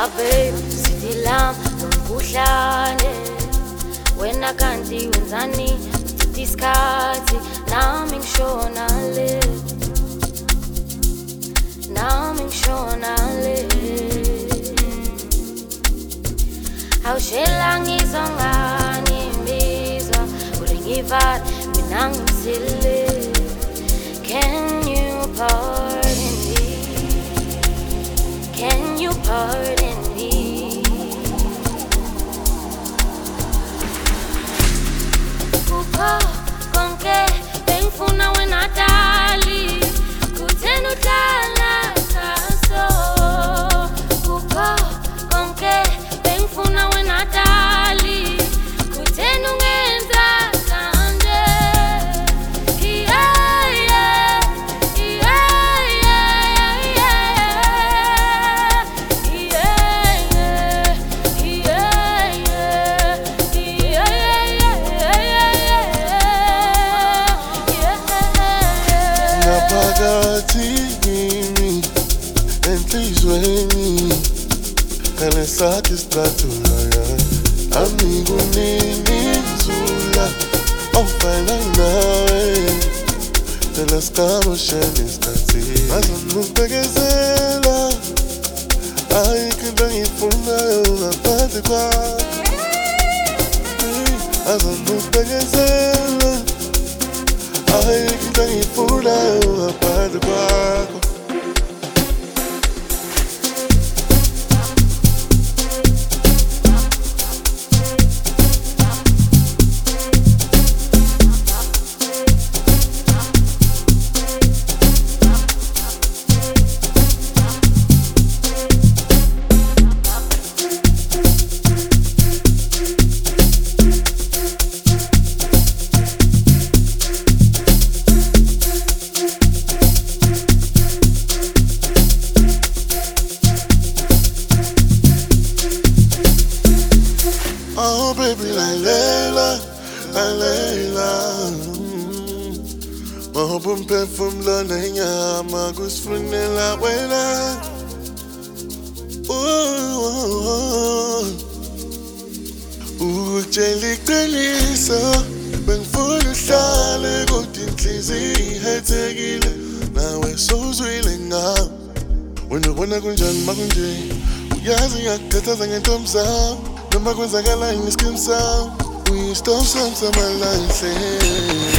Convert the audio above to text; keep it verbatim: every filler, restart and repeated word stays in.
babe sithi lam nomkhuhlane wena kanti wenzani uchithi isikhathi nami ngishona le nami ngishona le awushela ngizongani imizwa ulingivala mina ngimsile. Can you pardon me? Can you pardon me? Kukho konke bengifuna wena dali kuthena uhlala kaso. Kukho konke bengifuna wena dali kuthena ungenza kanje. Kale satisfactoria amigo nini zula ofana nawe tela skamo shenis kati azonubegezela ai kinda ifuna ngaphandle kwakho azonubegezela ai kinda ifuna ngaphandle kwakho. Oh baby, like Layla, like Layla. Mahubun perfume la nenya, magus funela wena. Oh, oh, jelly delisa, ben full shale, good in clizzy, head tegile. Now we're so swilling now. When you wanna go John Magunji, Yazi Yakata and thumbs up. Noma kwenzakala in the skin sound. We stop some some my life.